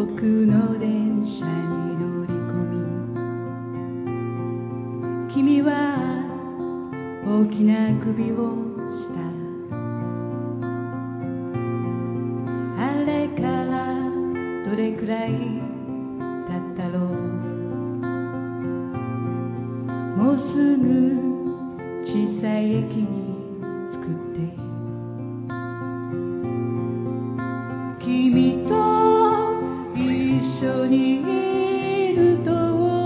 僕の電車に乗り込み、君は大きな首をした。あれからどれくらい経ったろう。もうすぐ小さい駅に着くって。君と一緒にいると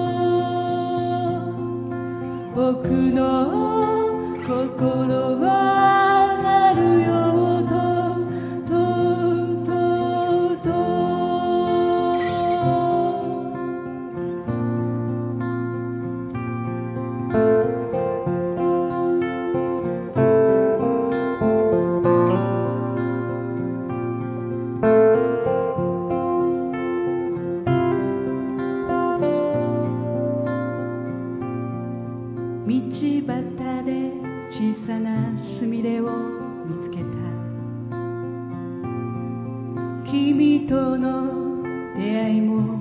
僕の心は鳴るよととと道端で小さなすみれを見つけた。君との出会いも